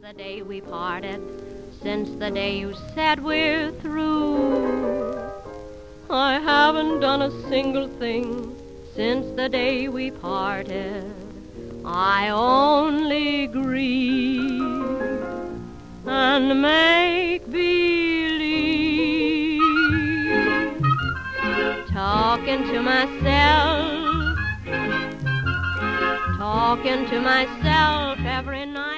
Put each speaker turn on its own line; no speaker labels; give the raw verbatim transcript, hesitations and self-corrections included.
the day we parted, since the day you said we're through, I haven't done a single thing since the day we parted. I only grieve and make believe, talking to myself, talking to myself every night.